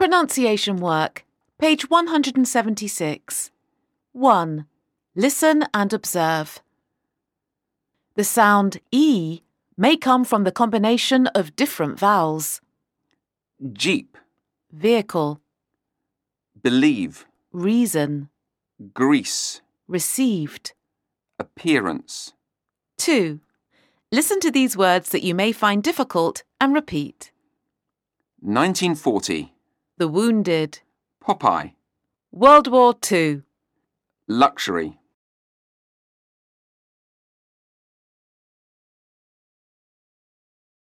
Pronunciation work. Page 176. 1. Listen and observe. The sound E may come from the combination of different vowels. Jeep, Vehicle, believe, reason, Greece, received. appearance. 2. Listen to these words that you may find difficult and repeat. 1940, The wounded. Popeye, World War II. luxury.